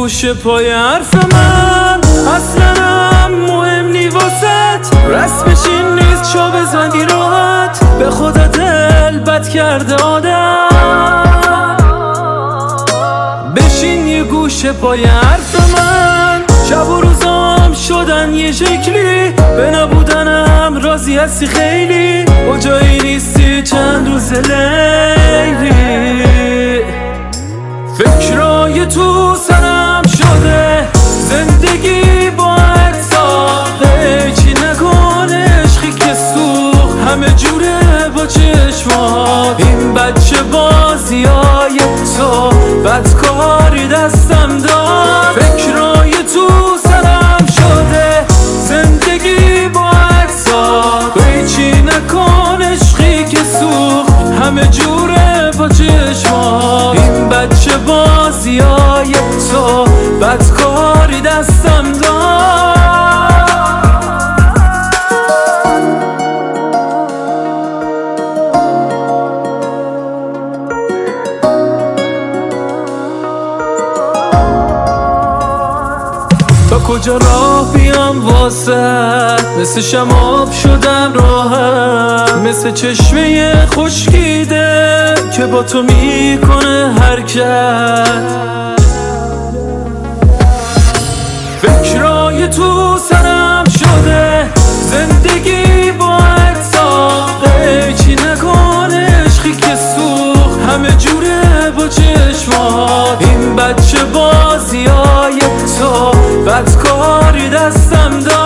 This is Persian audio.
گوشه پای حرف من، اصلا هم مهم نی واسط، رسمش این نیست شو بزنی راحت، به خدا دل بد کرده آدم. بشین یه گوشه پای حرف من، شب و روزام شدن یه شکلی، به نبودنم راضی هستی خیلی، کجایی نیستی چند روز لیلی، فکرای تو سرم شده، زندگی با ساخته، چی نکن عشقی که سوخت همه جوره با چشمات، این بچه بازی های تو بدکاری دستم داد، فکرای تو سرم شده، زندگی با ساخته، چی نکن عشقی که سوخت همه جوره با چشمات، این بچه بازی های تو بدکاری دستم داد. تا کجا راه بیام واسه، مثل شماب شدم راهم، مثل چشمه خشکیده که با تو میکنه حرکت، فکرای تو سرم شده، زندگی با ساخته، چی نکن عشقی که سوخت همه جوره با چشمات، این بچه بازی های تو بدکاری دستم داد.